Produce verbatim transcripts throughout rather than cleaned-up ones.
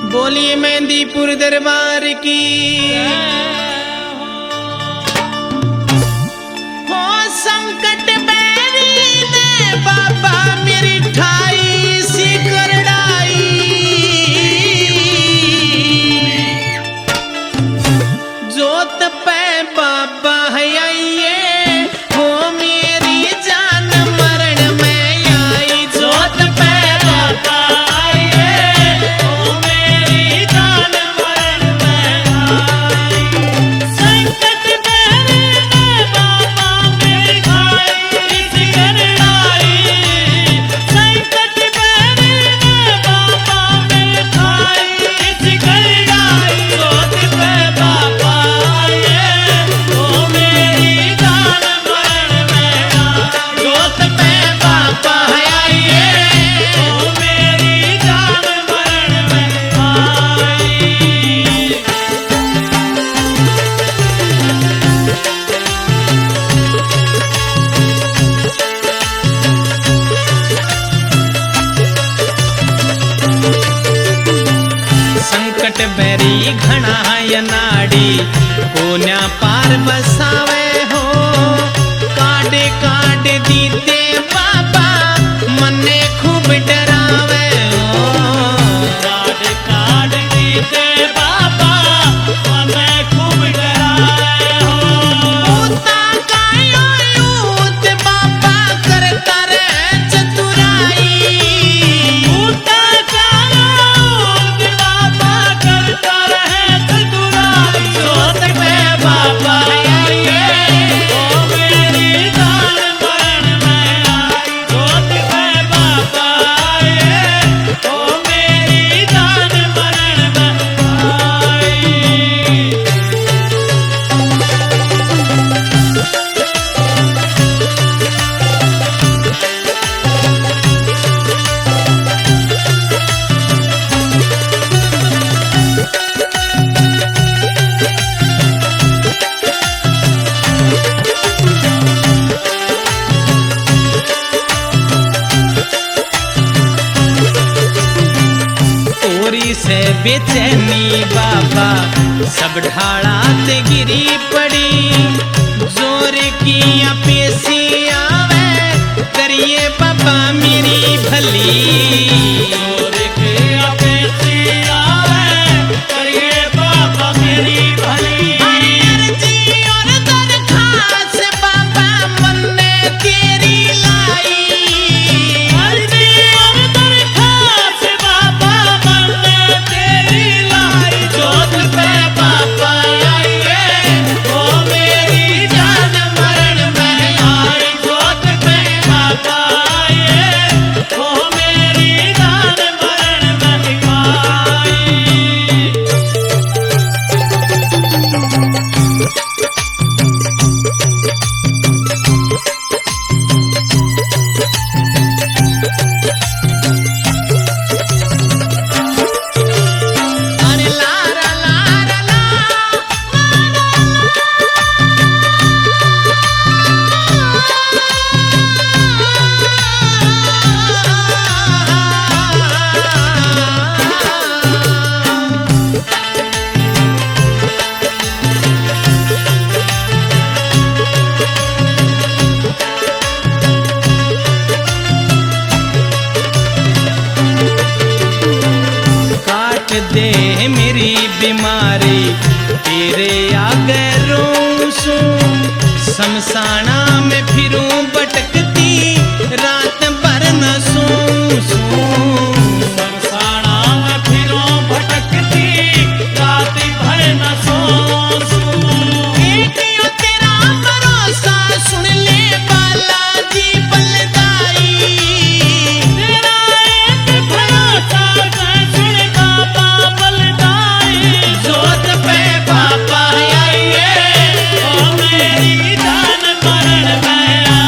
बोलिए मेहंदीपुर दरबार की। हो संकट बैरी ने बाबा मेरी ठाई सी करड़ाई, जोत पे बाबा है आइए हो मेरी जान मरण में आई, जोत पे बाबा बैरी घना नाड़ी कोन्या पार बसावे हो, काटे काटे दीते बाबा मन्ने खूब डरावे हो, काटे काटे दीते बाबा मन्ने खूब डरावे हो, उता कायो यूत बाबा करता रहे चतुराई, उता कायो से बेचैनी बाबा सब ढाड़ा ते गिरी पड़ी, जोर की पेशी आवे करिए बाबा मेरी भली, जोर की पेशी आवे करिए बाबा मेरी भली, अर्जी और दरखास्त बाबा मन्ने तेरी लाई, अर्जी और दरखास्त बाबा जोत पे बाबा आइए ओ मेरी जान मरण में आई, जोत पे बाबा आइए ओ मेरी जान मरण में आई। दे मेरी बीमारी तेरे आगे रोऊं, शमशाना में फिरूं भटकती रात भर न सोऊं, शमशाना में फिरूं भटकती रात भर न सोऊं, एक यो तेरा भरोसा सुन ले बालाजी बलदाई, तेरा एक भरोसा जोत पे बाबा आइए ओ मेरी जान मरण में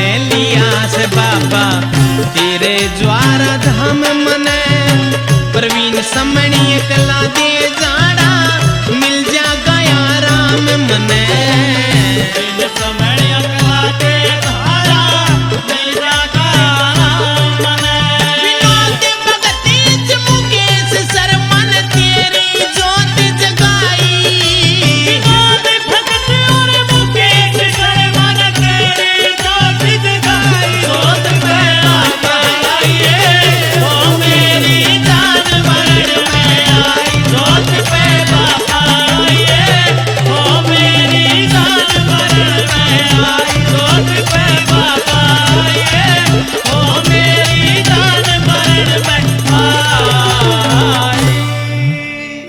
लिया से बाबा तेरे ज्वारा धाम मने प्रवीण समणी कला दे जा